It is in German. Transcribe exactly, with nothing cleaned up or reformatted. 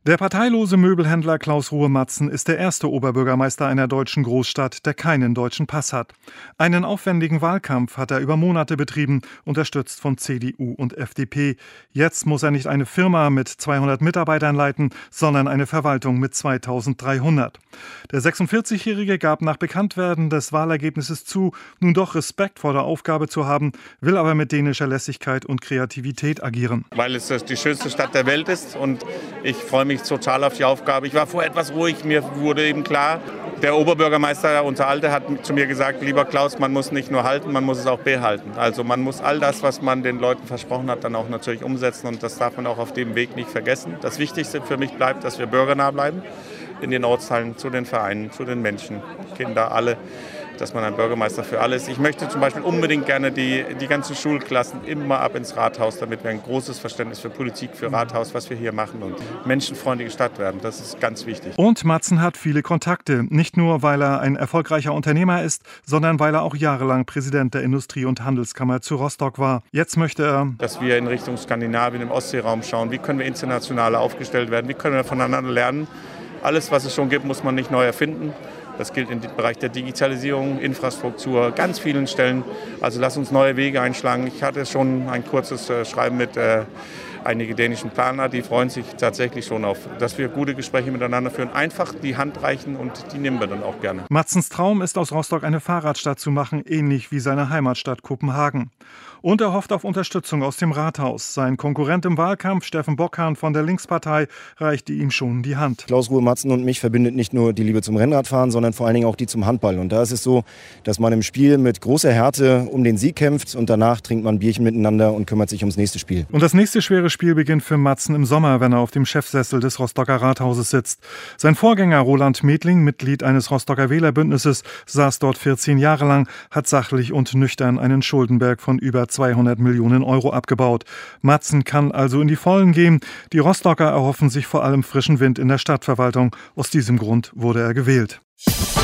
Der parteilose Möbelhändler Klaus Ruhe-Matzen ist der erste Oberbürgermeister einer deutschen Großstadt, der keinen deutschen Pass hat. Einen aufwendigen Wahlkampf hat er über Monate betrieben, unterstützt von C D U und F D P. Jetzt muss er nicht eine Firma mit zweihundert Mitarbeitern leiten, sondern eine Verwaltung mit zweitausenddreihundert. Der sechsundvierzigjährige gab nach Bekanntwerden des Wahlergebnisses zu, nun doch Respekt vor der Aufgabe zu haben, will aber mit dänischer Lässigkeit und Kreativität agieren. Weil es die schönste Stadt der Welt ist und ich freue mich total auf die Aufgabe. Ich war vorher etwas ruhig, mir wurde eben klar, der Oberbürgermeister, unser Alter, hat zu mir gesagt, lieber Klaus, man muss nicht nur halten, man muss es auch behalten. Also man muss all das, was man den Leuten versprochen hat, dann auch natürlich umsetzen und das darf man auch auf dem Weg nicht vergessen. Das Wichtigste für mich bleibt, dass wir bürgernah bleiben in den Ortsteilen, zu den Vereinen, zu den Menschen, Kinder, alle, dass man ein Bürgermeister für alle ist. Ich möchte zum Beispiel unbedingt gerne die, die ganzen Schulklassen immer ab ins Rathaus, damit wir ein großes Verständnis für Politik, für Rathaus, was wir hier machen und menschenfreundliche Stadt werden. Das ist ganz wichtig. Und Matzen hat viele Kontakte. Nicht nur, weil er ein erfolgreicher Unternehmer ist, sondern weil er auch jahrelang Präsident der Industrie- und Handelskammer zu Rostock war. Jetzt möchte er, dass wir in Richtung Skandinavien, im Ostseeraum schauen. Wie können wir international aufgestellt werden? Wie können wir voneinander lernen? Alles, was es schon gibt, muss man nicht neu erfinden. Das gilt im Bereich der Digitalisierung, Infrastruktur, ganz vielen Stellen. Also lass uns neue Wege einschlagen. Ich hatte schon ein kurzes äh, Schreiben mit äh, einigen dänischen Planern, die freuen sich tatsächlich schon auf, dass wir gute Gespräche miteinander führen. Einfach die Hand reichen und die nehmen wir dann auch gerne. Matzens Traum ist, aus Rostock eine Fahrradstadt zu machen, ähnlich wie seine Heimatstadt Kopenhagen. Und er hofft auf Unterstützung aus dem Rathaus. Sein Konkurrent im Wahlkampf, Steffen Bockhahn von der Linkspartei, reichte ihm schon die Hand. Klaus Ruhe-Matzen und mich verbindet nicht nur die Liebe zum Rennradfahren, sondern vor allen Dingen auch die zum Handball. Und da ist es so, dass man im Spiel mit großer Härte um den Sieg kämpft und danach trinkt man ein Bierchen miteinander und kümmert sich ums nächste Spiel. Und das nächste schwere Spiel beginnt für Matzen im Sommer, wenn er auf dem Chefsessel des Rostocker Rathauses sitzt. Sein Vorgänger Roland Medling, Mitglied eines Rostocker Wählerbündnisses, saß dort vierzehn Jahre lang, hat sachlich und nüchtern einen Schuldenberg von über zweihundert Millionen Euro abgebaut. Matzen kann also in die Vollen gehen. Die Rostocker erhoffen sich vor allem frischen Wind in der Stadtverwaltung. Aus diesem Grund wurde er gewählt.